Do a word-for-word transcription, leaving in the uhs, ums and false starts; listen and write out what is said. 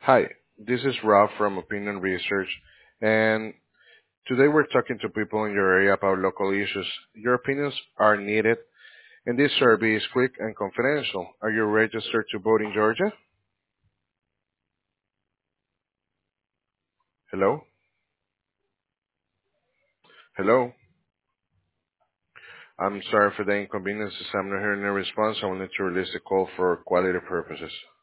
Hi, this is Ralph from Opinion Research, and today we're talking to people in your area about local issues. Your opinions are needed, and this survey is quick and confidential. Are you registered to vote in Georgia? Hello? Hello? I'm sorry for the inconvenience. As I'm not hearing a response. I will need to release the call for quality purposes.